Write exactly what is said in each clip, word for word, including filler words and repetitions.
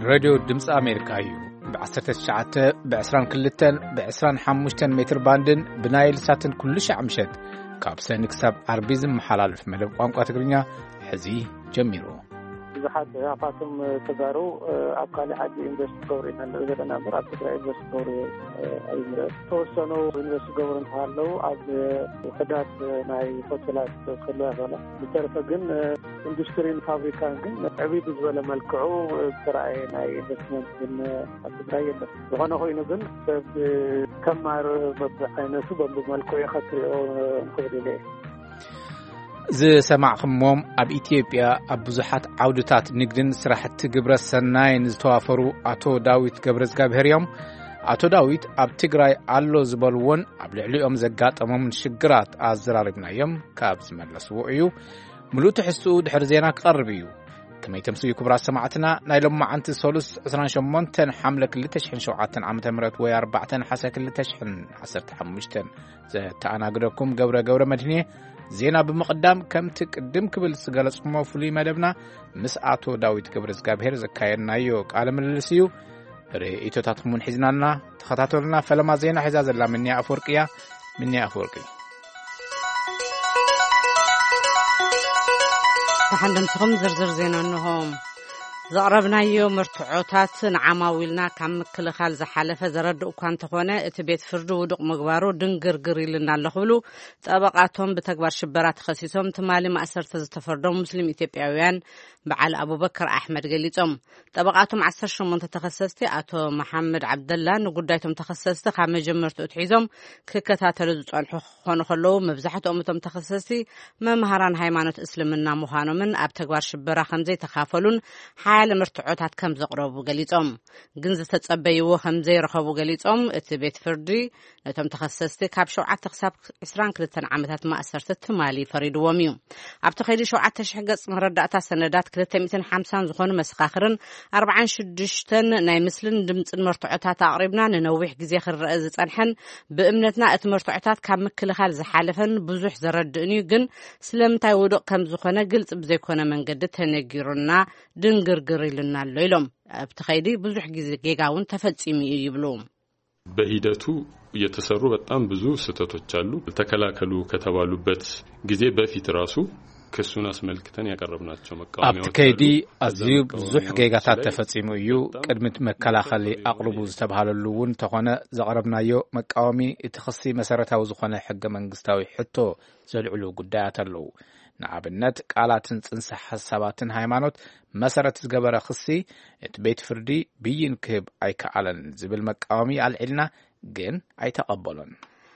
راديو دمس أمريكايو بعشرة الشعات بعشران كلتن بعشران حمشتن متر باندن بنايل ساتن كل شعمشت كابسن كسب عربيزم محلال في ملب قام قاتقرنيا حزي جميرو زحات عفاتم تجارو أقل حد إنفستور إن الغدنا مرات تجار إنفستور أي توصلوا إنفستور نحلو عد وحدات ناي فصلات خلاها ولا بتعرف جن إندستري فابريكان جن عبيد ولا ملكعو ترى ناي إنفستمنت من التجارية وهنا هو ينزل كم مر بحين سبب ملكو يخطر نقول له زي سمعكم أب إثيوبيا أب بزحات عودات نقدن سرحت جبرس سناين زتوافروا أتو داويت جبرس جابهريم أتو داويت أب تجراي علو زبالون أب لعليهم زجات أمام الشجرات أزرار ابن يوم كابس مجلس وعيو ملوت حسود حرزينا قربيو كما يتمسوا كبرى سمعتنا نايلهم مع أنت سولس عشرين شمونتن حملة كل تشحن شوعتن عم تمرت ويا أربعتن حسا كل تشحن عسرت حمشتن زي تانا قدركم جورة جورة مدنية زينا بمقدام كم تقدم قبل سغلص موفلي مدبنا مسعاتو داويت كبرز غابهر زكاينا يوق عالم السيو ريتو تاتمون حزنانا تخاتاتولنا فلما زينا حزاز الله مني افورقيا مني افورقي تحندن تخم زرزر زينا انهم زقربنا يوم مرتعوتات عماويلنا كم كل خال زحلفة زرد وكان تخونه اتبيت فردو ودق مقبارو دنقرقري لنا اللخولو طبقاتهم بتكبر شبرات خسيسهم تمالي ما أسرت زتفردو مسلم إثيوبياويان بعل أبو بكر أحمد قليتهم طبقاتهم عسر شمون تتخصصتي أتو محمد عبد الله نقدايتهم تخصصتي خامي جمرت أتحيزهم ككتاتلو زوان خونو خلو مبزحت أمتهم تخصصتي ما مهران هايمانوت اسلمنا مخانو من أب تكبر شبرا خمزي تخافلون حال مرتعوتات كم زقربو قليتهم جنز تتصبيو خمزي رخبو قليتهم اتبيت فردي نتم تخصصتي كاب شوعات تخساب عسران كلتن عمتات ما أسرت تمالي فريد وميو أبتخيلي شوعات تشحقص مرداتا سندات كلتن مئتين حمسان زخون مسخاخرن أربعين شدشتن ناي مسلن دمت المرتعوتات أقربنا ننويح جزيخ الرئيز تنحن بإمنتنا اتمرتعوتات كام مكل خال زحالفن بزوح زردني جن سلمتاي ودق كم زخونة قلت بزيكونا من قدتها نجيرونا دنقرقري لنا الليلم أبتخيلي بزوح جيجاون تفتسيمي يبلوم በሂደቱ እየተሰሩ በጣም ብዙ ስተቶች አሉ ተከላከሉ ከተባሉበት ጊዜ በፊት ራሱ ክሱን አስመልክተን ያቀርብናቸው መቃወሚያዎች አብከይዲ አዚዩ ብዙሕ ጌጋታት ተፈጺሙ እዩ ቅድሚት መከላኸሊ አቅርቡ ዝተባሃለሉውን ተኾነ ዘቀረብናዮ መቃወሚ እቲ ክሲ መሰረታዊ ዝኾነ ሕገ መንግስታዊ ሕቶ ዘልዕሉ ጉዳያት ኣለዉ ንኣብነት ቃላትን ጽንሰ ሐሳባትን ሃይማኖት መሰረት ዝገበረ ክሲ እቲ ቤት ፍርዲ ብይን ክህብ ኣይከኣለን ዝብል መቃወሚ አልዒልና ግን ኣይተቐበሎን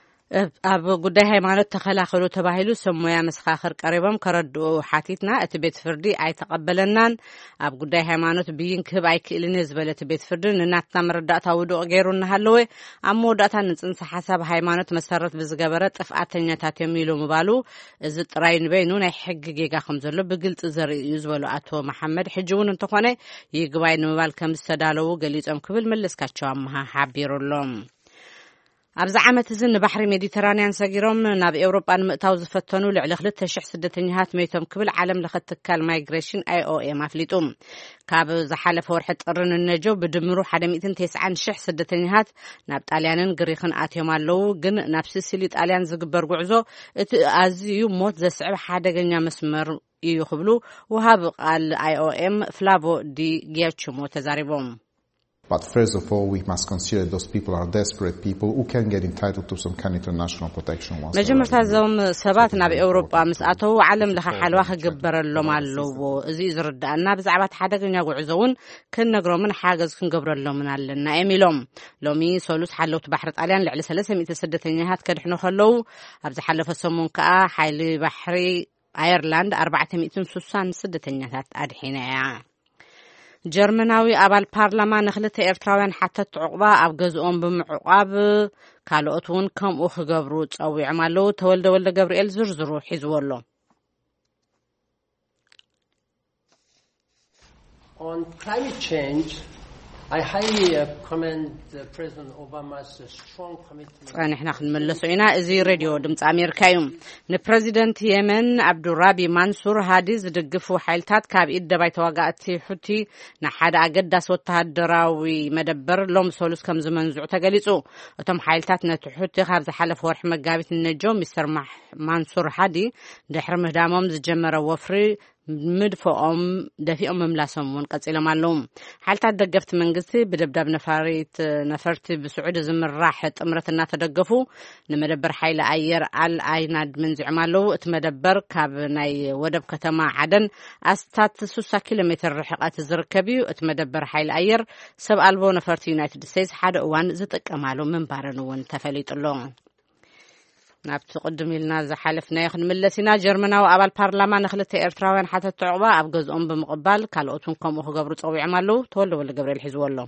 أب قدي هاي مالت تخلاخلو تباهلو سمويا مسخاخر قريبهم كردو حاتيتنا اتبيت فردي اي تقبلنان أب قدي هاي مالت بيين كب اي كيلني زبل اتبيت فردي نناتنا مرداتا ودو غيرون هالوي امو داتا نصنص حساب هاي مالت مسرت بزغبره طفاتنياتات يميلو مبالو از طراين بينو ناي حق جيغا خمزلو بقلت زري يزبلو اتو محمد حجون انتخونه يغباين مبال كم استدالو غليصم كبل ملسكاچو امها حبيرولم أبز عامة زن بحر ميديترانيان سجيرهم ناب أوروبا مقتاو زفتنو لعل خلت شح سدتنيهات ميتهم كبل عالم لخت كال مايغريشن اي او اي مافليتهم كاب زحالة فورحة قرن النجو بدمرو حدا مئتين تسعان شح سدتنيهات ناب طاليانن قريخن آتيهم اللو جن نفس سيلي طاليان زقبر قعزو ازيو موت زسعب حدا جنيا مسمر يخبلو وهاب قال اي او ام فلافو دي جياتشو متزاربهم But first of all, we must consider those people are desperate people who can get entitled to some kind of international protection. مجمرت هذم سباتنا بأوروبا مسأته عالم لها حلوة جبر اللهم علو زيز رد أن بزعبات حدا كنا يعزون كنا جرو من حاجز كن جبر اللهم علنا إيميلهم لومي سولوس حلوت بحر طاليان لعل سلسة مئة سدة نهات كده خلو أبز حلو فسمون كأ حيل بحري أيرلاند أربعة مئة سوسان سدة نهات أدحينا جرمناوي أبال بارلمان نخلت إرتراوين حتى تعقبا أبجزهم بمعقاب كالوتون كم أخ جبروت أو يعملوا تولد ولا جبريل زرزرو حزولو. On climate change, I highly uh, commend uh, President Obama's uh, strong commitment. نحن خنملسو إنا إزي راديو دمت أمريكا يوم نبريزيدنت يمن عبدالرابي منصور هادي زدقفو حيلتات كاب إدى بايت واقعتي حتي نحاد أقدس وتهدراوي مدبر لوم سولوس كم زمن زعو تقليسو وتم حيلتات نتحوتي خابز حلف ورح مقابت النجو مستر منصور هادي دحر مهدامهم زجمر وفري مدفعهم دفعهم مملاسهم ونقصيلهم علوم حالتات دقفت منقصي بدبداب نفاريت نفرتي بسعود زمر راحت امرتنا تدقفوا نمدبر حيل اير على ايناد من زعمالو اتمدبر كاب ناي ودب كتما عدن استات ستين كيلومتر رحقات الزركبي اتمدبر حيل اير سب البو نفرتي يونايتد ستيتس حد اوان زتقمالو منبارنون تفليطلو نابت قدم لنا زحلفنا يخن ملسنا جرمنا وابل برلمان نخلت ايرتراوያን حتى تعبا ابغزኦም بمقبال كالوتون كم خو غبرو صويعمالو تولو ولا جبريل حزولو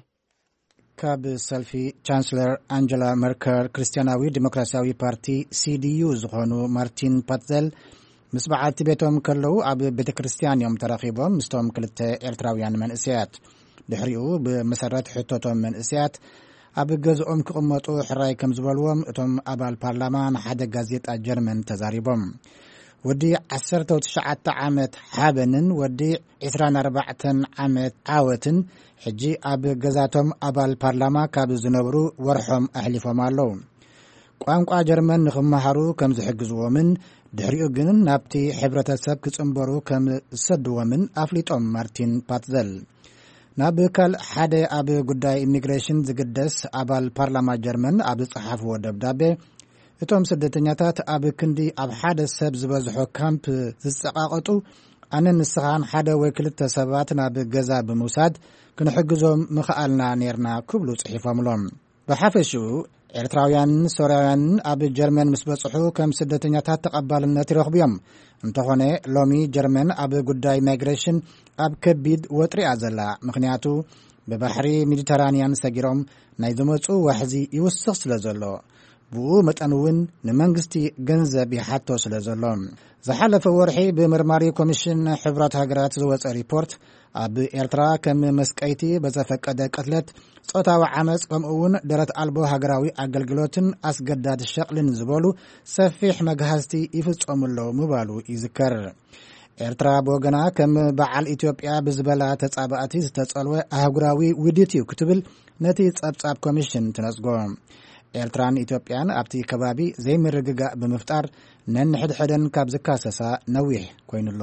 كاب سلفي چانسلر انجلا ميركل كريستياناوي ديمقراسياوي بارتي سي دي يو زغونو مارتين باتزل مسبعات بيتهم كلو اب بيت كريستيان يوم تراخيبهم مستوم كلت ايرتراوያን منسيات دحريو بمسرات حتتهم منسيات اب غزኦም كقمطو حراي كم زبلوم اتم ابال برلمان حدا غازيطا جرمن تزاريبهم ودي عشرة وتسعة عامت حابنن ودي عشرين وأربعة عامت عاوتن حجي اب غزاتهم ابال برلمان كاب زنبرو ورحم احلفهم الله ቋንቋ ጀርመን ንخمحሩ ከም ዝሕግዝዎምን ድሕሪኡ ግን ናብቲ ሕብረተሰብ ክጽምበሩ ከም ዝሰድዎምን አፍሊጦም ማርቲን ፓትዘል نابكال حدا أب قداي إميغريشن زقدس أبال برلمان جرمن أب صحاف ودبدابة اتوم سدتنياتات أب كندي أب حدا سب زبزحو كامب زسقاقتو أنا نسخان حدا وكلت سباتنا بجزا بموساد كنحجزهم مخالنا نيرنا كبلو صحيفة ملوم بحفشو ኤርትራውያን ሶሪያውያን ኣብ ጀርመን ምስበጽሑ ከም ስደተኛታት ተቀባልነት ይረኽብዮም እንተኾነ ሎሚ ጀርመን ኣብ ጉዳይ ማይግሬሽን ኣብ ከቢድ ወጥሪ ኣዘላ ምክንያቱ በባሕሪ ሜዲተራንያን ሰጊሮም ናይ ዝመጹ ዋሕዚ ይውስኽ ስለዘሎ ብኡ መጠንውን ንመንግስቲ ገንዘብ ይሓቶ ስለዘሎ ዝሓለፈ ወርሒ በመርማሪ ኮሚሽን ሕብራት ሃገራት ዝወፀ ሪፖርት ኣብ ኤርትራ ከም መስቀይቲ በዘፈቀደ ቀትለት ጾታዊ ዓመጽ ከምኡውን ደረት አልቦ ሃገራዊ አገልግሎትን አስገዳድ ሸቅልን ዝበሉ ሰፊሕ መግሃስቲ ይፍጸሙሎ ምባሉ ይዝከር ኤርትራ በወገና ከም በዓል ኢትዮጵያ ብዝበላ ተጻባእቲ ዝተጸልወ አህጉራዊ ውድትዩ ክትብል ነቲ ጸብጻብ ኮሚሽን ትነጽጎ ኤርትራን ኢትዮጵያን ኣብቲ ከባቢ ዘይምርግጋ ብምፍጣር ነንሕድሕደን ካብ ዝካሰሳ ነዊሕ ኮይኑሎ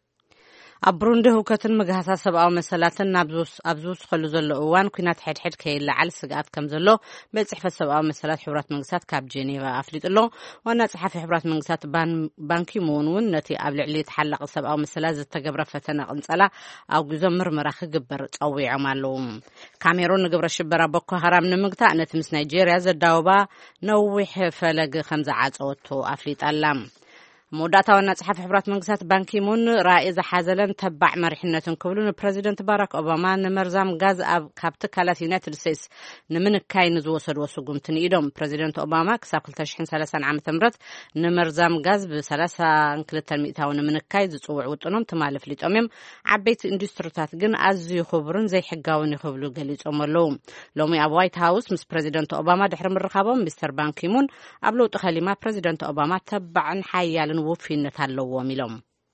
ኣብ ብሩንዲ ሁከትን መግሃሳ ሰብኣዊ መሰላትን ናብዙስ ኣብዙስ خلو ዘሎ እዋን ኩናት ሕድሕድ ከይለዓል ስጋት ከም ዘሎ በጽሕፈት ሰብኣዊ መሰላት ሕብራት መንግስታት ካብ ጄኔቫ ኣፍሊጥሎ ዋና ጸሓፊ ሕብራት መንግስታት ባንኪ ሙን ነቲ ኣብ ልዕሊ ተሓላቕ ሰብኣዊ መሰላት ዝተገብረ ፈተና ቅንጸላ ኣብ ግዞ ምርመራ ክግበር ጸዊዖም ኣለዉ ካሜሩን ንግብረ ሽበራ ቦኮ ሃራም ንምግታእ ነቲ ምስ ናይጄርያ ዘዳውባ ነዊሕ ፈለግ ከም ዝዓጸወቶ ኣፍሊጣላ موداتاونا صحف حبرات منغسات بانكي مون رائز حازلن تبع مرحنتن كبلون بريزيدنت باراك اوباما نمرزام غاز اب كابت كالات يونايتد ستيتس نمن كاين زوسد وسغمتن يدوم بريزيدنت اوباما كساب ثلاثين عام تمرت نمرزام غاز ب ثلاثين مئة نمن كاي زصوع وطنم تمالف ليطمم عبيت اندستريات جن ازي خبرن زي حغاون يخبلو غليصملو لومي اب وايت هاوس مس بريزيدنت اوباما دحر مرخابم مستر بانكي مون ابلو تخليما بريزيدنت اوباما تبعن حيال وفينت هاللو ميلوم.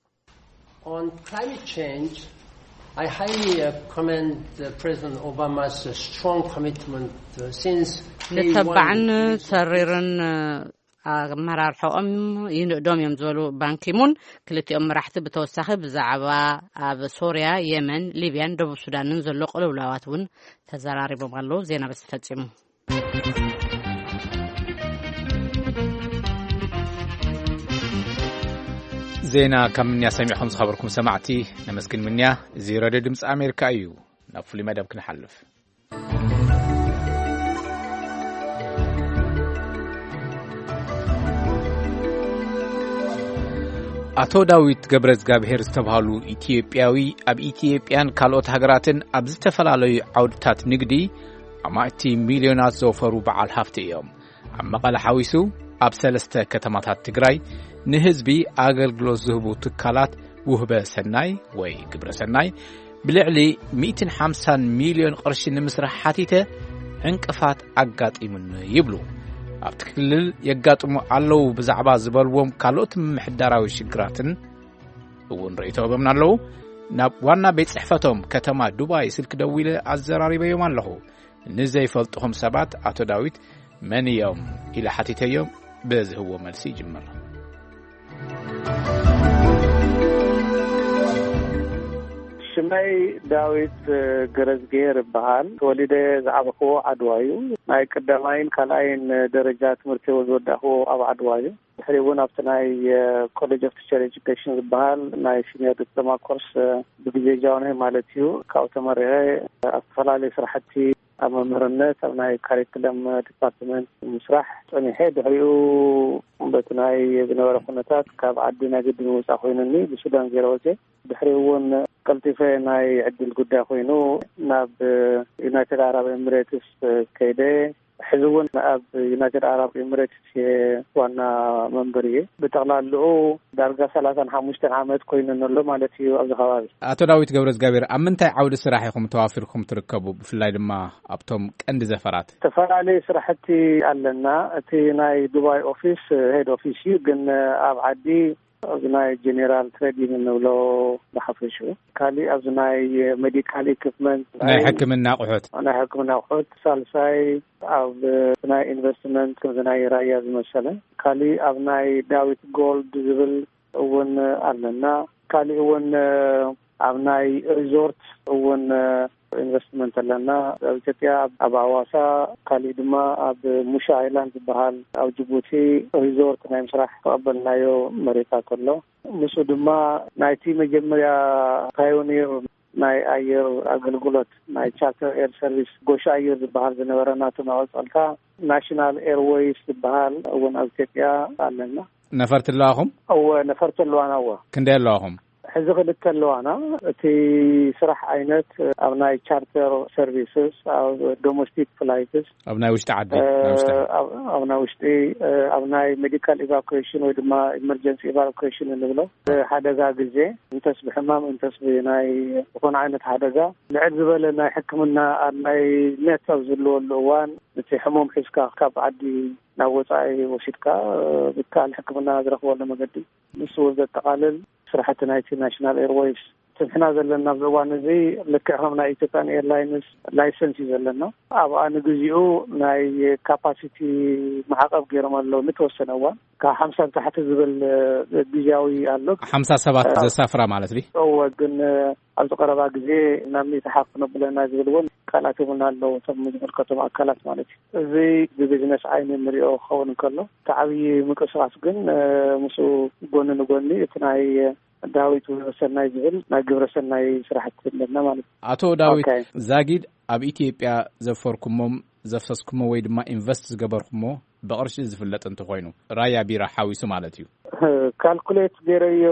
On climate change, I highly uh, commend uh, President Obama's uh, strong commitment uh, since نتبعن سريرن مرار حقم يندوم يمزولو بانكيمون كلتي أم راحت بتوسخ بزعبا اب سوريا يمن ليبيا دبو السودان نزلو قلولواتون تزراري بمغلو زينا بس فتشمو زينا كم من يسمعكم خبركم سمعتي نمسكن منيا زي راديو دمس أمريكا أيو نفلي مدام كنحلف አቶ ዳዊት ገብረዝ ጋብሄር ዝተባሃሉ ኢትዮጵያዊ ኣብ ኢትዮጵያን ካልኦት ሃገራትን ኣብ ዝተፈላለዩ ዓውድታት ንግዲ ኣማእቲ ሚልዮናት ዘወፈሩ በዓል ሃፍቲ እዮም ኣብ መቐለ ሓዊሱ ኣብ ሰለስተ ከተማታት ትግራይ ንህዝቢ ኣገልግሎት ዝህቡ ትካላት ውህበ ሰናይ ወይ ግብረ ሰናይ بلعلي مئة وخمسين مليون قرش نمسرح حتيته انقفات አጋጥሙን ይብሉ አብትክልል የጋጥሙ አለው በዛዕባ ዝበልዎም ካልኦት ምሕዳራዊ ሽግራትን እውን ርእይተው በምናለው ናብ ዋና ቤት ጽሕፈቶም ከተማ ዱባይ ስልክ ደውለ አዘራሪበዮም አለሁ ንዘይ ፈልጥኩም ሰባት አቶ ዳዊት መንዮም ኢላ ሐቲተዮም በዝህዎ መልሲ ጅመር ሽማይ ዳዊት ገረዝጌር በሃል ወሊደ ዘዓበኮ አድዋዩ ናይ ቀዳማይን ካላይን ደረጃ ትምህርት ወዝወዳሁ አብ አድዋዩ ሕሪውን አፍተናይ ኮሌጅ ኦፍ ቲቸር ኤጁኬሽን በሃል ናይ ሲኒየር ዲፕሎማ ኮርስ ብግዜጃውን ማለት እዩ ካብ ተመረቀ አስተላልይ ስራሕቲ ኣብ መምህርነት ኣብ ናይ ካሪኩለም ዲፓርትመንት ምስራሕ ጸኒሐ ድሕሪኡ በትናይ ዝነበረ ኩነታት ካብ ዓዲ ናግድን ወፃ ኮይኑኒ ብሱዳን ገይረወዘ ድሕሪውን ቀልጢፈ ናይ ዕድል ጉዳይ ኮይኑ ናብ ዩናይትድ አረብ ኤሚሬትስ ከይደ ሕዝውን ኣብ ዩናይትድ አረብ ኤሚሬትስ ዋና መንበር እየ ብጠቕላልኡ ዳርጋ ሰላሳ ወሓሙሽተ ዓመት ኮይኑንሎ ማለት እዩ ኣብዚ ከባቢ አቶ ዳዊት ገብረዝጋቢር ኣብ ምንታይ ዓውዲ ስራሕ ኢኹም ተዋፊርኩም ትርከቡ ብፍላይ ድማ ኣብቶም ቀንዲ ዘፈራት ተፈላለዩ ስራሕቲ ኣለና እቲ ናይ ዱባይ ኦፊስ ሄድ ኦፊስ እዩ ግን ኣብ ዓዲ አዝናይ ጀነራል ትሬዲንግ ንብሎ በሐፈሹ ካሊ አዝናይ ሜዲካል ኢኩፕመንት ናይ ሕክምና አቁሑት ናይ ሕክምና አቁሑት ሳልሳይ ኣብ ናይ ኢንቨስትመንት ከዝናይ ራያ ዝመሰለ ካሊ ኣብ ናይ ዳዊት ጎልድ ዝብል እውን ኣለና ካሊ እውን ኣብ ናይ ሪዞርት እውን ኢንቨስትመንት ኣለና ኣብ ኢትዮጵያ ኣብ አዋሳ ካሊ ድማ ኣብ ሙሻ አይላንድ በሃል ኣብ ጅቡቲ ሪዞርት ናይ ምስራሕ ተቀበልናዮ መሬታት ኣሎ ንሱ ድማ ናይቲ መጀመርያ ፓዮኒር ናይ አየር አገልግሎት ናይ ቻርተር ኤር ሰርቪስ ጎሻ አየር ዝበሃል ዝነበረና ተማወጻልታ ናሽናል ኤርዌይስ ዝበሃል እውን ኣብ ኢትዮጵያ ኣለና ነፈርት ኣለኹም አው ነፈርት ኣለዋናው ክንደይ ኣለኹም ሕዚ ክልተ ኣለዋና እቲ ስራሕ ዓይነት ኣብ ናይ ቻርተር ሰርቪስስ ኣብ ዶሜስቲክ ፍላይትስ ኣብ ናይ ውሽጢ ዓዲ ኣብ ናይ ውሽጢ ኣብ ናይ ሜዲካል ኢቫኩዌሽን ወይ ድማ ኢመርጀንሲ ኢቫኩዌሽን እንብሎ ሓደጋ ግዜ እንተስ ብሕማም እንተስ ብናይ ዝኾነ ዓይነት ሓደጋ ልዕል ዝበለ ናይ ሕክምና ኣብ ናይ ኔት ኣብ ዘለወሉ እዋን እቲ ሕሙም ሒዝካ ካብ ዓዲ ናብ ወፃኢ ወሲድካ ብካል ሕክምና ዝረኽበሉ መገዲ ንሱ ዘጠቃልል ስራሕቲ ናይቲ ናሽናል ኤርዌይስ ትንሕና ዘለና ብእዋን እዚ ልክዕ ከም ናይ ኢትዮጵያን ኤርላይንስ ላይሰንስ እዩ ዘለና ኣብ ኣነ ግዚኡ ናይ ካፓሲቲ ማዕቀብ ገይሮም ኣለዉ ንተወሰነ እዋን ካብ ሓምሳ ታሕቲ ዝብል ግዜያዊ ኣሎ ሓምሳ ሰባት ዘሳፍራ ማለት ዲ እወ ግን ኣብ ዝቀረባ ግዜ ናብ ምትሓፍ ነብለና ዝብልውን ቃላት እውን ኣለዉ እቶም ዝምልከቶም ኣካላት ማለት እዩ እዚ ብቢዝነስ ዓይኒ ንሪኦ ክኸውን እንከሎ ተዓብዪ ምንቅስቃስ ግን ምስ ጎኒ ንጎኒ እቲ ናይ ዳዊት ወሰናይ ዝብል ናይ ግብረሰናይ ስራሕቲ ዘለና ማለት አቶ ዳዊት ዛጊድ ኣብ ኢትዮጵያ ዘፈርኩሞም ዘፍሰስኩሞ ወይ ድማ ኢንቨስት ዝገበርኩሞ በቅርሺ ዝፍለጥ እንት ኮይኑ ራያ ቢራ ሓዊሱ ማለት እዩ ካልኩሌት ገይረዮ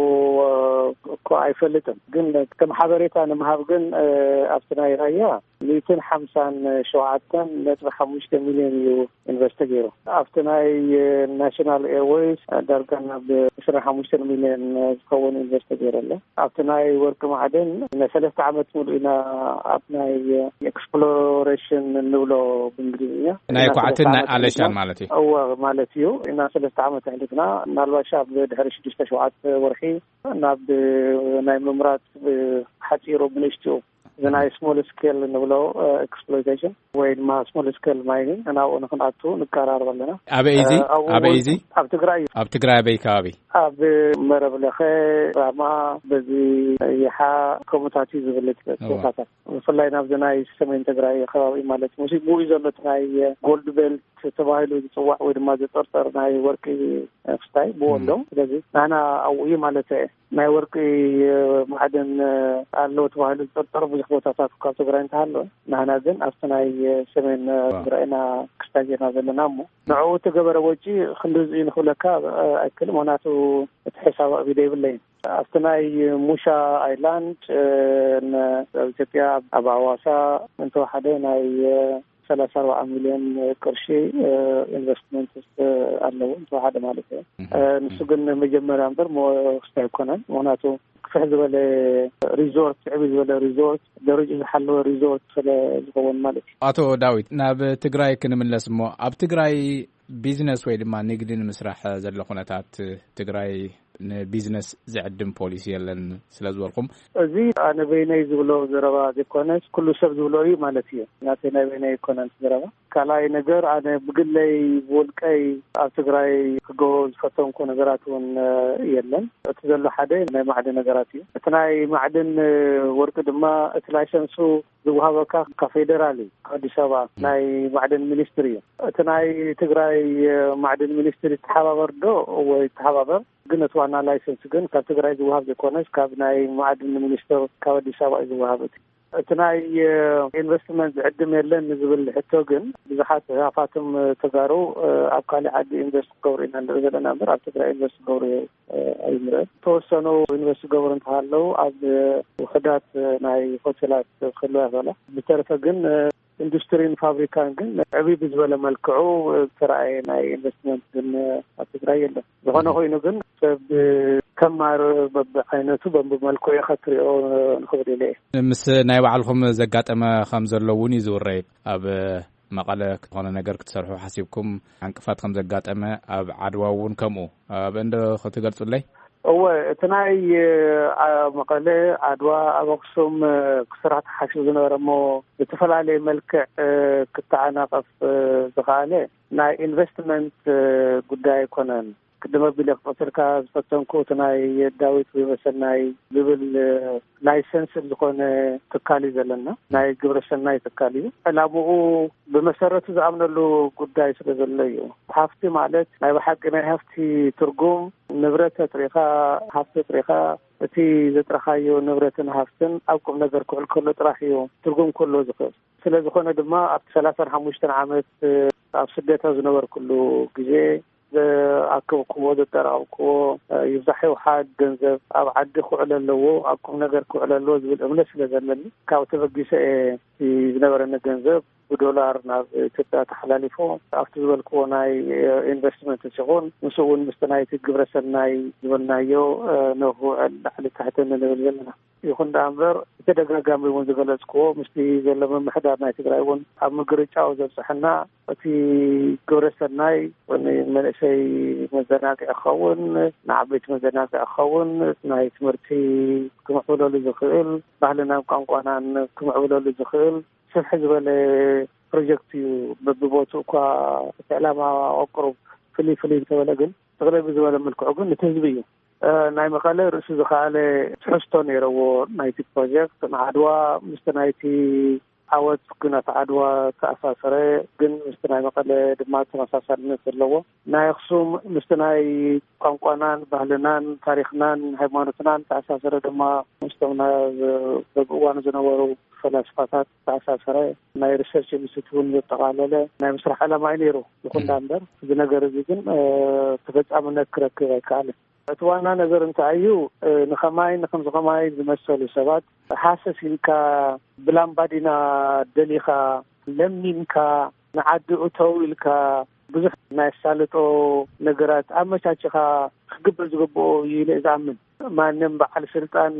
እኮ አይፈልጥም ግን ከመሓበሬታ ንምሃብ ግን ኣብቲ ናይ ራያ مئة وخمسة وسبعة ነጥቢ ሓሙሽተ ሚሊዮን እዩ ኢንቨስት ገይሩ ኣብቲ ናይ ናሽናል ኤርዌይስ ዳርጋ ናብ عشرة وخمسة ሚሊዮን ዝኸውን ኢንቨስት ገይሩ ኣሎ ኣብቲ ናይ ወርቂ ማዕድን ንሰለስተ ዓመት ሙሉ ኢና ኣብ ናይ ኤክስፕሎሬሽን ንብሎ ብእንግሊዝኛ ናይ ኳዕትና አለሻን ማለት እዩ እወ ማለት እዩ ኢና ሰለስተ ዓመት ሕልፍና ናልባሻ ብድሕሪ ሽዱሽተ ሸውዓተ ወርሒ ናብ ናይ ምምራት ሓፂሮ ብንሽቲኡ ዘናይ ስሞል ስኬል ንብሎ ኤክስፕሎይቴሽን ወይ ድማ ስሞል ስኬል ማይኒንግ እናው ንክንኣቱ ንቀራረብ ኣለና ኣበይዚ ኣበይዚ ኣብ ትግራይ ኣብ ትግራይ ኣበይ ከባቢ ኣብ መረብ ለኸ ራማ በዚ ይሓ ኮሙታቲ ዝብልት ቦታታት ብፍላይ ናብ ዘናይ ሰሜን ትግራይ ከባቢ ማለት ሙዚቅ ሙይ ዘሎት ናይ ጎልድ ቤልት ተባሂሉ ዝፅዋዕ ወይ ድማ ዝጠርጠር ናይ ወርቂ ፍስታይ ብወሎ ስለዚ ናና ኣውይ ማለት ናይ ወርቂ ማዕድን ኣለው ተባሂሉ ዝጠርጠር ብዙሕ ቦታታት ካብ ትግራይ እንተሃሎ ናና ግን ኣብቲ ናይ ሰሜን ትግራይና ክስታጀና ዘለና እሞ ንዕኡ ተገበረ ወጪ ክንድዚ ንኽብለካ ኣይክልም ምክንያቱ እቲ ሒሳብ ቪድዮ ይብለይ ኣብቲ ናይ ሙሻ አይላንድ ኢትዮጵያ ኣብ ኣዋሳ እንተወሓደ ናይ ሰላሳ አራት ሚሊዮን ቅርሺ ኢንቨስትመንት አለው ተዋሃደ ማለት ነው። ንሱ ግን መጀመሪያ አንበር ሞስታ ይኮናል ሞናቶ ክፍል ወለ ሪዞርት ዕብይ ወለ ሪዞርት ደረጃ ዝሓለወ ሪዞርት ስለዝኸውን ማለት አቶ ዳዊት ናብ ትግራይ ክንምለስሞ ኣብ ትግራይ ቢዝነስ ወይ ድማ ንግድን ምስራሕ ዘሎ ኩነታት ትግራይ ንቢዝነስ ዝዕድም ፖሊሲ የለን ስለዝወልኩም እዚ ኣነ በይነይ ዝብሎ ዘረባ ዘኮነስ ኩሉ ሰብ ዝብሎ እዩ ማለት እዩ ናተይ ናይ በይነይ ኮነንስ ዘረባ ካልኣይ ነገር ኣነ ብግለይ ወልቀይ ኣብ ትግራይ ክገቦ ዝፈተምኩ ነገራት እውን የለን እቲ ዘሎ ሓደ ናይ ማዕድን ነገራት እዩ እቲ ናይ ማዕድን ወርቂ ድማ እቲ ላይሰንሱ ዝወሃበካ ካብ ፌደራል ኣዲስ ኣበባ ናይ ማዕድን ሚኒስትሪ እዩ እቲ ናይ ትግራይ ማዕድን ሚኒስትሪ ተሓባበር ዶ ወይ ተሓባበር ግን እቲ ዋና ላይሰንስ ግን ካብ ትግራይ ዝወሃብ ዘይኮነስ ካብ ናይ ማዕድን ሚኒስትር ካብ ኣዲስ ኣበባ ዝወሃብ እቲ ናይ ኢንቨስትመንት ዝዕድም የለን ዝብል ሕቶ ግን ብዙሓት ሃፋትም ተጋሩ ኣብ ካልእ ዓዲ ኢንቨስት ገብሩ ኢና ንርኢ ዘለና እምበር ኣብ ትግራይ ኢንቨስት ገብሩ ኣይምርአን ተወሰኑ ኢንቨስት ገብሩ እንተሃለው ኣብ ውሕዳት ናይ ሆቴላት ክህልዋ ይኽእላ ብተረፈ ግን ኢንዱስትሪን ፋብሪካን ግን ዕብይ ብዝበለ መልክዑ ተረኣየ ናይ ኢንቨስትመንት ግን ኣብ ትግራይ የለን ዝኾነ ኮይኑ ግን ሰብ ከማር በብዓይነቱ በብመልክዑ ከትሪኦ ንኽብል ኢለ ምስ ናይ ባዕልኩም ዘጋጠመ ከም ዘሎ እውን እዩ ዝውረይ ኣብ መቐለ ክትኾነ ነገር ክትሰርሑ ሓሲብኩም ዕንቅፋት ከም ዘጋጠመ ኣብ ዓድዋ እውን ከምኡ ኣብ እንደ ክትገልጹለይ እወ እቲ ናይ መቐለ ዓድዋ ኣብ ኣክሱም ክስራሕ ተሓሲቡ ዝነበረ እሞ ብዝተፈላለየ መልክዕ ክተዓናቐፍ ዝኸኣለ ናይ ኢንቨስትመንት ጉዳይ ኣይኮነን ቅድመ ቢለ ክቆፅርካ ዝፈተንኩ እቲ ናይ ዳዊት ወይ መሰናይ ዝብል ላይሰንስ ዝኾነ ትካል እዩ ዘለና ናይ ግብረ ሰናይ ትካል እዩ ዕላምኡ ብመሰረቱ ዝኣምነሉ ጉዳይ ስለ ዘሎ እዩ ሃፍቲ ማለት ናይ ብሓቂ ናይ ሃፍቲ ትርጉም ንብረት ጥሪኻ ሃፍቲ ጥሪኻ እቲ ዘጥረኻዮ ንብረትን ሃፍትን ኣብ ቁም ነገር ክውዕል ከሎ ጥራሕ እዩ ትርጉም ከሎ ዝኽእል ስለ ዝኾነ ድማ ኣብ ሰላሳን ሓሙሽተን ዓመት ኣብ ስደት ዝነበርኩሉ ግዜ ኣከብክዎ ዘጠራቅብክዎ ይብዛሕ ውሓድ ገንዘብ ኣብ ዓዲ ክውዕል ኣለዎ ኣብ ቁም ነገር ክውዕል ኣለዎ ዝብል እምነት ስለ ዘለኒ ካብ ተበጊሰ ዝነበረኒ ገንዘብ ብዶላር ናብ ኢትዮጵያ ተሓላሊፎ ኣብቲ ዝበልክዎ ናይ ኢንቨስትመንት ሲሆን ንሱ እውን ምስ ናይቲ ግብረ ሰናይ ዝበልናዮ ንኽውዕል ላዕሊ ታሕቲ ንብል ዘለና ይኹን ዳእምበር ተደጋጋሚ እውን ዝገለጽክዎ ምስቲ ዘሎ ምምሕዳር ናይ ትግራይ እውን ኣብ ምግርጫው ዘብፅሐና እቲ ግብረ ሰናይ መንእሰይ መዘናግዒ ክኸውን ንዓበይቲ መዘናግዒ ክኸውን ናይ ትምህርቲ ክምዕብለሉ ዝኽእል ባህልናን ቋንቋናን ክምዕብለሉ ዝኽእል ስፍሕ ዝበለ ፕሮጀክት እዩ በብቦትኡ እኳ እቲ ዕላማ ኣቁሩብ ፍልይ ፍልይ እንተበለ ግን ተቕለብ ዝበለ መልክዑ ግን እቲ ህዝቢ እዩ ናይ መቐለ ርእሱ ዝኸኣለ ትሕዝቶ ነይረዎ ናይቲ ፕሮጀክት ንዓድዋ ምስቲ ናይቲ ዓወት ግናት ዓድዋ ተኣሳሰረ ግን ምስቲ ናይ መቐለ ድማ ተመሳሳልነት ዘለዎ ናይ ኣክሱም ምስቲ ናይ ቋንቋናን ባህልናን ታሪክናን ሃይማኖትናን ተኣሳሰረ ድማ ምስቶም በብእዋኑ ዝነበሩ ፈላስፋታት ተኣሳሰረ ናይ ሪሰርች ኢንስቲትዩት ዘጠቃለለ ናይ ምስራሕ ዕላማ እዩ ነይሩ ይኹን ዳእምበር እዚ ነገር እዚ ግን ተፈጻምነት ክረክብ ኣይከኣልን እቲ ዋና ነገር እንታይ እዩ ንኸማይ ንከምዚ ኸማይ ዝመሰሉ ሰባት ሓሰስ ኢልካ ብላምባዲና ደሊኻ ለሚንካ ንዓዲ እተው ኢልካ ብዙሕ ናይ ሳልጦ ነገራት ኣመቻችኻ ክግበር ዝግብኦ እዩ ኢለ ዝኣምን ማንም በዓል ስልጣን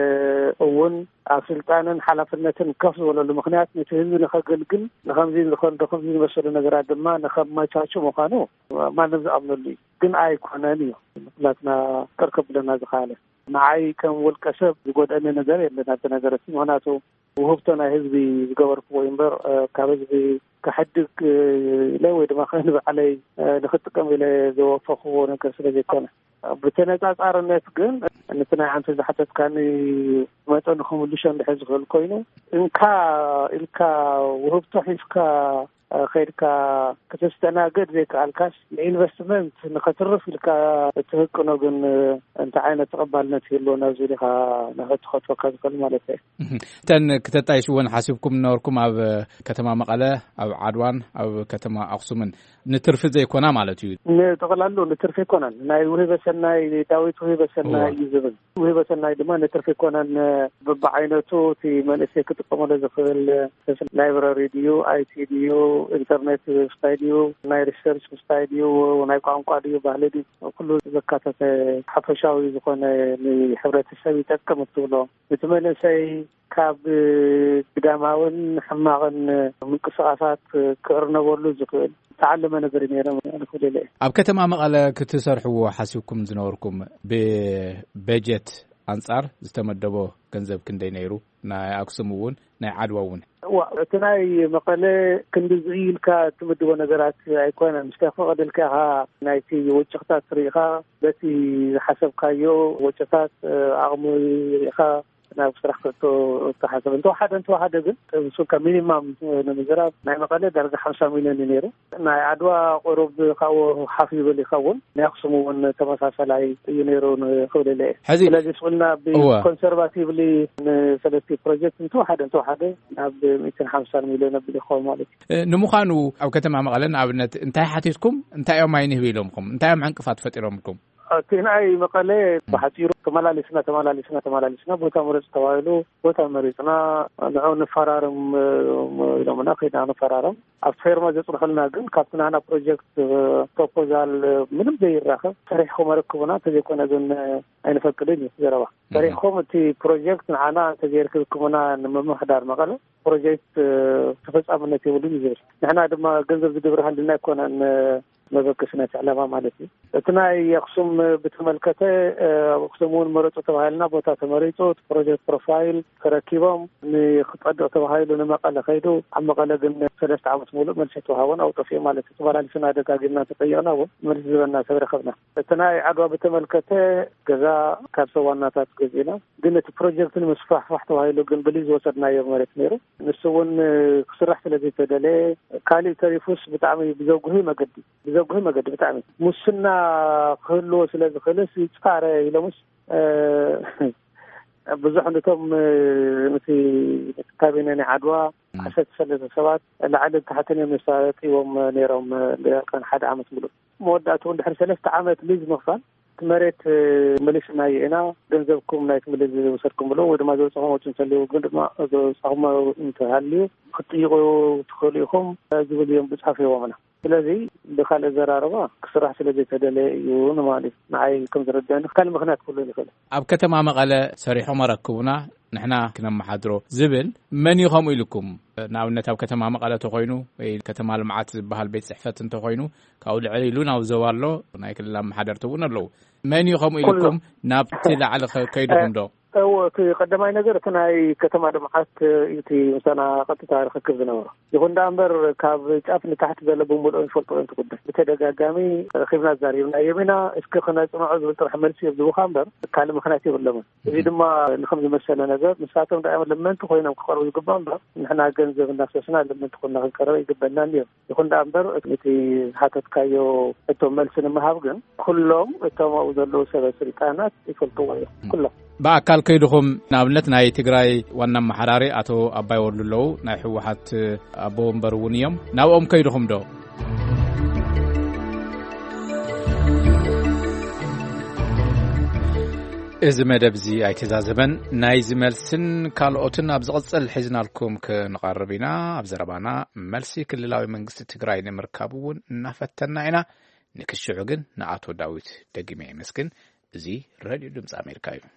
እውን ኣብ ስልጣንን ሓላፍነትን ከፍ ዝበለሉ ምክንያት ነቲ ህዝቢ ንኸገልግል ንከምዚ ዝኮን ከምዚ ዝመሰሉ ነገራት ድማ ንኸመቻቹ ምዃኑ ማንም ዝኣምነሉ እዩ ግን ኣይኮነን እዩ ምክንያትና ከርከብ ብለና ዝኸኣለ ንዓይ ከም ውልቀ ሰብ ዝጎድአኒ ነገር የለን ኣብቲ ነገራት ምክንያቱ ውህብቶ ናይ ህዝቢ ዝገበርክዎ እምበር ካብ ህዝቢ ክሕድግ ኢለ ወይ ድማ ንባዕለይ ንኽጥቀም ኢለ ዘወፈኽዎ ነገር ስለ ዘይኮነ ብተነፃፃርነት ግን ነቲ ናይ ሓንቲ ዝሓተትካኒ መጠኑ ክምልሾ እንድሕር ዝኽእል ኮይኑ እንካ ኢልካ ውህብቶ ሒዝካ ከይድካ ከተስተናገድ ዘይከኣልካስ ንኢንቨስትመንት ንኸትርፍ ኢልካ እትህቅኖ ግን እንታይ ዓይነት ተቐባልነት ይህልዎ ናብዚ ኢኻ ንኽትኸትወካ ዝኽእል ማለት እዩ እተን ክተጣይሽ እውን ሓሲብኩም ነበርኩም ኣብ ከተማ መቐለ ኣብ ዓድዋን ኣብ ከተማ ኣክሱምን ንትርፊ ዘይኮና ማለት እዩ ንተቀላሉ ንትርፊ ኮናን ናይ ውህበ ሰናይ ዳዊት ውህበ ሰናይ ይዝብል ውህበ ሰናይ ድማ ንትርፊ ኮናን በባዓይነቱ እቲ መንእሰይ ክጥቀመሉ ዝኽእል ላይብረሪ ድዩ አይቲ ድዩ ኢንተርኔት ስታዲዮ ናይ ሪሰርች ስታዲዮ ናይ ቋንቋ ድዩ ባህሊ ድዩ ኩሉ ዘካተተ ሓፈሻዊ ዝኾነ ንሕብረተሰብ ይጠቅም ትብሎ እቲ መንእሰይ ካብ ግዳማውን ሕማቕን ምንቅስቃሳት ክርነበሉ ዝኽእል ተዓለመ ነገር ነይረም ንክልለ ኣብ ከተማ መቐለ ክትሰርሕዎ ሓሲብኩም ዝነበርኩም ብበጀት አንጻር ዝተመደቦ ገንዘብ ክንደይ ነይሩ ናይ አክሱም እውን ናይ ዓድዋ እውን እቲ ናይ መቐለ ክንዲ ዝኢልካ ትምድቦ ነገራት ኣይኮነን ምስተፈቀደልካ ናይቲ ወጭኽታት ትሪኢኻ በቲ ዝሓሰብካዮ ወጭታት ኣቕሙ ኢኻ ናብ ስራሕ ክእቶ ተሓሰብ እንተ ሓደ እንተ ሓደ ግን እሱካ ሚኒማም ንምዝራብ ናይ መቐለ ዳርጋ ሓምሳ ሚልዮን ነይሩ ናይ ዓድዋ ቁሩብ ካብኡ ሓፍ ይበል ይኸውን ናይ አክሱም እውን ተመሳሳላይ እዩ ነይሩ ንክብለለ ስለዚ ስቁልና ብኮንሰርቫቲቭሊ ንሰለስቲ ፕሮጀክት እንተ ሓደ እንተ ሓደ ናብ ሚእትን ሓምሳን ሚልዮን ኣቢል ይኸውን ማለት እዩ ንምዃኑ ኣብ ከተማ መቐለ ንኣብነት እንታይ ሓቲትኩም እንታይ እዮም ኣይንህብ ኢሎምኩም እንታይ እዮም ዕንቅፋት ፈጢሮምኩም ናይ መቐለ ብሓፂሩ ተመላሊስና ተመላሊስና ተመላሊስና ቦታ መረፅ ተባሂሉ ቦታ መሪፅና ንዑ ንፈራርም ኢሎምና ከይድና ንፈራርም ኣብ ፌርማ ዘፅርሑልና ግን ካብቲ ናና ፕሮጀክት ፕሮፖዛል ምንም ዘይራኸብ ሰሪሕኩም ኣረክቡና እንተዘይኮነ ግን ኣይንፈቅድን እዩ ዘረባ ሰሪሕኩም እቲ ፕሮጀክት ንዓና እንተዘይርክብኩምና ንምምሕዳር መቐለ ፕሮጀክት ተፈጻምነት የብሉን እዩ ዝብል ንሕና ድማ ገንዘብ ዝግብር ሃልና ኣይኮነን መበከስነት ዕላማ ማለት እዩ እቲ ናይ አክሱም ብተመልከተ አክሱምን መረፁ ተባሂልና ቦታ ተመሪፁ ፕሮጀክት ፕሮፋይል ተረኪቦም ንክጠድቕ ተባሂሉ ንመቐለ ከይዱ ኣብ መቐለ ግን ሰለስተ ዓመት ሙሉእ መልሲ ተዋሃቦን ኣውጠፍዮ ማለት እዩ ተመላሊስና ደጋጊምና ተጠየቅና እውን መልሲ ዝበና ሰብ ረኸብና እቲ ናይ ዓድዋ ብተመልከተ ገዛ ካብ ሰዋናታት ገዚእና ግን እቲ ፕሮጀክት ንምስፋሕፋሕ ተባሂሉ ግን ብሊ ዝወሰድናዮ መሬት ነይሩ ንሱ እውን ክስራሕ ስለዘይተደለየ ካሊእ ተሪፉስ ብጣዕሚ ብዘጉህ መገዲ ዘጉህ መገዲ ብጣዕሚ ሙስና ክህልዎ ስለዝኽእልስ ይፃረ ኢሎምስ ብዙሕ ነቶም ነቲ ካቢነ ናይ ዓድዋ ዓሰርተ ሰለስተ ሰባት ላዕሊ ታሕተን እዮም መሳጢዎም ነይሮም ቀን ሓደ ዓመት ሙሉእ መወዳእቱ እንድሕር ሰለስተ ዓመት ሊዝ ምኽፋል መሬት መሊስና ኢና ገንዘብኩም ናይት ምልዝ ወሰድኩም ብሎ ወይ ድማ ዘውፅኹም ወጭን ሰልዩ ግን ድማ ዘውፅኹም እንተሃልዩ ክትጥይቁ ትኽእሉ ኢኹም ዝብል እዮም ብፅሓፍዎምና ስለዚ ብካልእ ዘራረባ ክስራሕ ስለዘይተደለየ እዩ ንማለት ንዓይ ከም ዝረዳእኒ ካልእ ምክንያት ኩሉ ይኽእል ኣብ ከተማ መቐለ ሰሪሖም ኣረክቡና ንሕና ክነመሓድሮ ዝብል መን ይኸምኡ ኢልኩም ንኣብነት ኣብ ከተማ መቐለ ተኮይኑ ወይ ከተማ ልምዓት ዝበሃል ቤት ፅሕፈት እንተኮይኑ ካብኡ ልዕሊ ኢሉ ናብ ዞባ ኣሎ ናይ ክልል ኣመሓደርቲ እውን ኣለዉ መን ይኸምኡ ኢልኩም ናብቲ ላዕሊ ከይድኩም ዶ او في قدماي ነገር እቲ ናይ ከተማ ልምዓት እቲ ምሳና ቀጥታ ርክብ ዝነበረ ይኹን ዳምበር ካብ ጫፍ ንታሕቲ ዘሎ ብምሉእ ይፈልጦ እንትቁደስ ብተደጋጋሚ ረኺብና ዛሪብና የሚና እስከ ክነጽንዖ ዝብል ጥራሕ መልሲ ይብሉ ኻምበር ካል ምክንያት ይብለም እዚ ድማ ንኸም ዝመሰለ ነገር ንሳቶም ዳይም ለመንት ኮይኖም ክቀርቡ ይግባም በር ንሕና ገንዘብ እናሰስና ለመንት ኮይና ክቀርብ ይግበና እንዲሁ ይኹን ዳምበር እቲ ሓተትካዮ እቶም መልሲ ንምሃብ ግን ኩሎም እቶም ኣብኡ ዘለዉ ሰበስልጣናት ይፈልጥዎ ኩሎም በአካል ከይድኹም ናብነት ናይ ትግራይ ዋና መሓራሪ አቶ አባይ ወልሉለው ናይ ሕወሓት አቦ ወንበር እውን እዮም ናብኦም ከይድኹም ዶ እዚ መደብዚ ኣይተዛዘበን ናይ ዝመልስን ካልኦትን ኣብ ዝቕፅል ሒዝናልኩም ክንቐርብ ኢና ኣብ ዘረባና መልሲ ክልላዊ መንግስቲ ትግራይ ንምርካብ እውን እናፈተና ኢና ንክሽዑ ግን ንኣቶ ዳዊት ደጊመ ይመስግን እዚ ሬድዮ ድምፂ ኣሜሪካ እዩ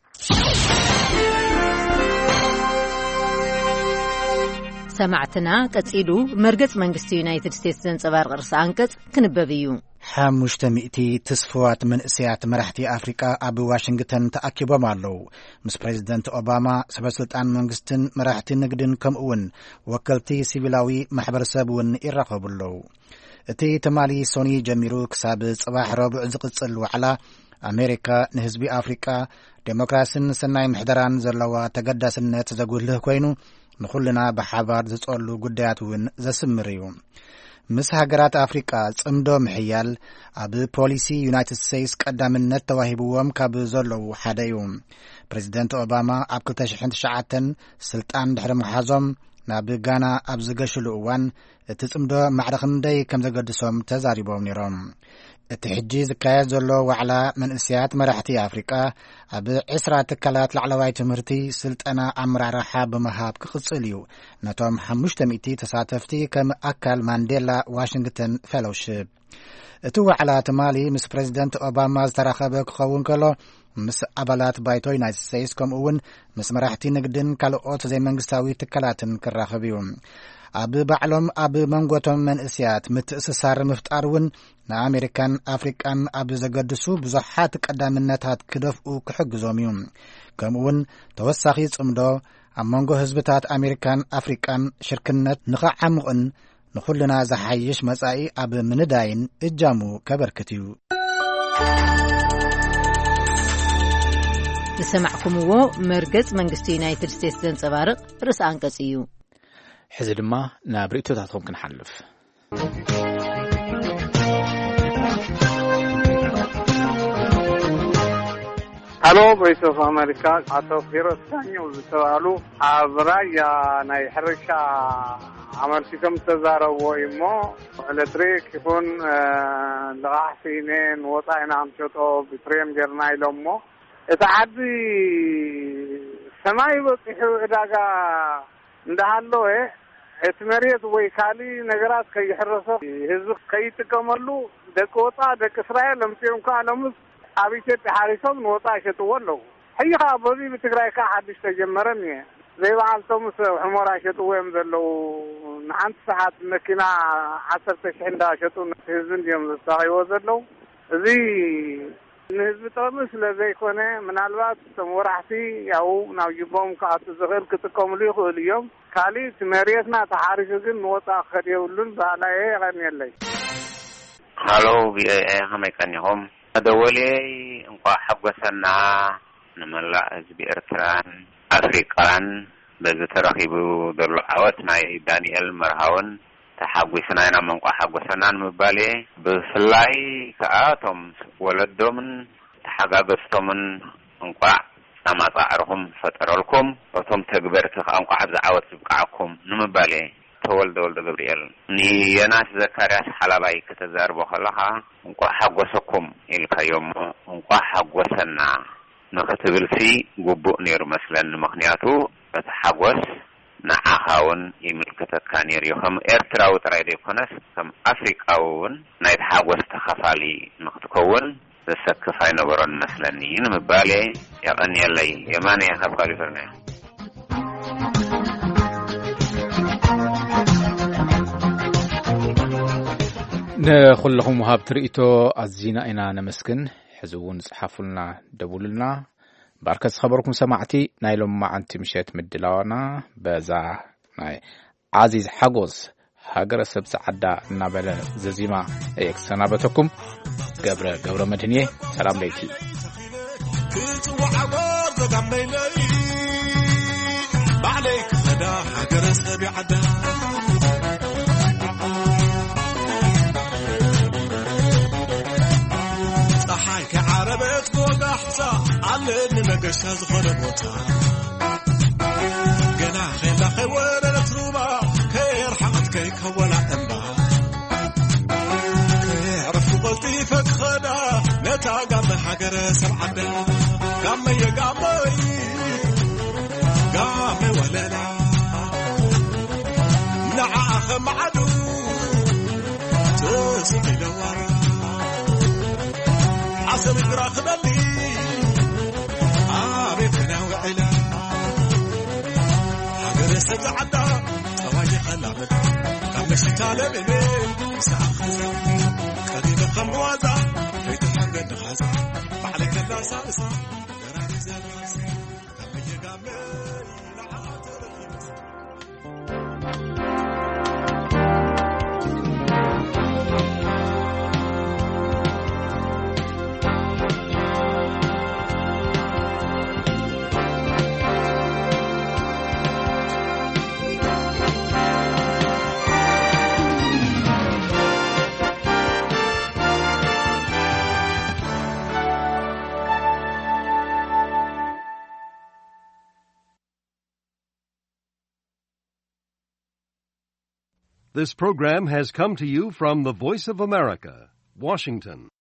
سمعتنا قصيدو مرغص منግስቲ ዩናይትድ ስቴትስ ዘንጸባርቕ ርዕሰ አንቀጽ ክንበብ እዩ ሓሙሽተ ሚእቲ ተስፋዋት መንእሰያት መራሕቲ ኣፍሪቃ ኣብ ዋሽንግተን ተኣኪቦም ኣለዉ ምስ ፕሬዚደንት ኦባማ ሰበስልጣን መንግስትን መራሕቲ ንግድን ከምኡውን ወከልቲ ሲቪላዊ ማሕበረሰብ እውን ይራኸቡ ኣለዉ እቲ ተማሊ ሶኒ ጀሚሩ ክሳብ ጽባሕ ረቡዕ ዝቕጽል ዋዕላ ኣሜሪካ ንህዝቢ ኣፍሪቃ ዴሞክራሲን ሰናይ ምሕደራን ዘለዋ ተገዳስነት ዘጉልህ ኮይኑ ንኹልና ብሓባር ዝጸሉ ጉዳያት እውን ዘስምር እዩ ምስ ሃገራት ኣፍሪቃ ጽምዶ ምሕያል ኣብ ፖሊሲ ዩናይትድ ስቴትስ ቀዳምነት ተዋሂብዎም ካብ ዘለዉ ሓደ እዩ ፕሬዚደንት ኦባማ ኣብ ክልተ ሽሕን ትሽዓተን ስልጣን ድሕሪ ምሓዞም ናብ ጋና ኣብ ዝገሽሉ እዋን እቲ ጽምዶ ማዕረኽንደይ ከም ዘገድሶም ተዛሪቦም ነይሮም። እቲ ሕጂ ዝካየድ ዘሎ ዋዕላ መንእስያት መራሕቲ ኣፍሪቃ ኣብ ዕስራ ትካላት ላዕለዋይ ትምህርቲ ስልጠና ኣመራርሓ ብምሃብ ክቕጽል እዩ። ነቶም ሓሙሽተ ሚእቲ ተሳተፍቲ ከም ኣካል ማንዴላ ዋሽንግተን ፌሎውሺፕ እቲ ዋዕላ ትማሊ ምስ ፕሬዚደንት ኦባማ ዝተራኸበ ክኸውን ከሎ ምስ ኣባላት ባይቶ ዩናይትድ ስቴትስ ከምኡ እውን ምስ መራሕቲ ንግድን ካልኦት ዘይመንግስታዊ ትካላትን ክራኸብ እዩ። ኣብ ባዕሎም ኣብ መንጎቶም መንእስያት ምትእስሳር ምፍጣር እውን ንኣሜሪካን ኣፍሪቃን ኣብ ዘገድሱ ብዙሓት ቀዳምነታት ክደፍኡ ክሕግዞም እዩ። ከምኡ እውን ተወሳኺ ጽምዶ ኣብ መንጎ ህዝብታት ኣሜሪካን ኣፍሪቃን ሽርክነት ንኸዓምቕን ንኹልና ዝሓይሽ መጻኢ ኣብ ምንዳይን እጃሙ ከበርክት እዩ። ንሰማዕኩምዎ መርገጽ መንግስቲ ዩናይትድ ስቴትስ ዘንጸባርቕ ርእሲ አንቀጽ እዩ። ሕዚ ድማ ናብ ርእቶታትኩም ክንሓልፍ። ሃሎ ቮይስ ኦፍ አሜሪካ አቶ ፊሮስ ዳኘው ዝተባሉ ኣብ ራያ ናይ ሕርሻ ኣመልኪቶም ተዛረቦ እሞ ኤሌክትሪክ ይኹን ልቃሕ ሲኔን ወፃኢና ክንሸጦ ብትሬም ጌርና ኢሎም ሞ እቲ ዓዲ ሰማይ በፂሑ ዕዳጋ እንዳሃለወ እቲ መሬት ወይ ካሊ ነገራት ከይሕረሶ ህዝቢ ከይጥቀመሉ ደቂ ወጣ ደቂ እስራኤል ለምፅኦም ካለሙስ ኣብ ኢትዮጵያ ሓሪሶም ንወጣ ይሸጥዎ ኣለዉ። ሕይኻ በዚ ብትግራይ ካ ሓድሽ ተጀመረን እየ ዘይበዓልቶም ሕሞራ ይሸጥዎ እዮም ዘለዉ። ንሓንቲ ሰዓት መኪና ዓሰርተ ሽሕ እንዳሸጡ ህዝቢ እንዲኦም ዘስተኻይዎ ዘለዉ። እዚ ንህዝቢ ጥቕሚ ስለ ዘይኮነ ምናልባት እቶም ወራሕቲ ያው ናብ ጅቦም ከኣቱ ዝኽእል ክጥቀምሉ ይኽእሉ እዮም። ካሊእ እቲ መሬትና ተሓሪሱ ግን ንወጣ ክኸድ የብሉን ባህላየ የቐኒየለይ። ሃሎ ቪኦኤ ከመይ ቀኒኹም? ደወለይ እንኳ ሓጎሰና ንመላእ ህዝቢ ኤርትራን ኣፍሪቃን በዚ ተረኺቡ ዘሎ ዓወት ናይ ዳንኤል መርሃውን ተሓጒስና ኢና መንቋ ሓጎሰና ንምባል ብፍላይ ከዓ እቶም ወለዶምን ተሓጋገዝቶምን እንኳ ኣማፃዕርኹም ፈጠረልኩም እቶም ተግበርቲ ከዓ እንኳ ኣብዚ ዓወት ዝብቃዓኩም ንምባል ተወልደ ወልደ ገብርኤል ንየናስ ዘካርያስ ሓላባይ ከተዛርቦ ከለኻ እንኳ ሓጎሰኩም ኢልካዮም እንኳ ሓጎሰና ንኽትብልሲ ጉቡእ ነይሩ መስለኒ። ምክንያቱ እቲ ሓጎስ ንዓኻውን ይምልክተካ ነይሩ እዩ። ከም ኤርትራዊ ጥራይ ዘይኮነስ ከም ኣፍሪቃዊ እውን ናይቲ ሓጎስ ተኸፋሊ ንኽትከውን ዘሰክፍ ኣይነበሮን መስለኒ ንምባል የቐኒየለይ። የማነ ካብ ካሊፎርኒያ ንኹልኹም ወሃብ ትርኢቶ ኣዝና ኢና ነመስግን። ሕዚ እውን ጽሓፉልና ደውሉልና። ባርከት ዝኸበርኩም ሰማዕቲ ናይ ሎም መዓንቲ ምሸት ምድላዋና በዛ ናይ ዓዚዝ ሓጎስ ሃገረ ሰብ ሰዓዳ እናበለ ዘዚማ እየክሰናበተኩም። ገብረ ገብረ መድህንየ ሰላም ለይቲ ክትወዓጎር ዘጋመይለይ ባዕለይ ክኸዳ ሃገረ ሰብ ይዓዳ ፀሓይ ከዓረበት ጎጋሕታ ኣለኒ ነገሻ ዝኾነ ቦታ ገና ኸይላ ኸይወረረት ሩባ ከየርሓቐት ከይከወላ እምባ ከየዕረፉ ቐልጢፈ ክኸዳ ነታ ጋመ ሃገረ ሰብ ዓዳ ጋመየ ጋመይ ጋመ ወለላ ንዓኸ መዓዱ ትስጢለዋራ عصر الراخ بلي عارفنا وعلا حجر سجعدا تواجه خلابك كم شتاله بني ساخذ قديم خموازا فيت حقد خازا بعلك لا ساسا دراني زلاسي كم يقامل لعاتر This program has come to you from the Voice of America, Washington.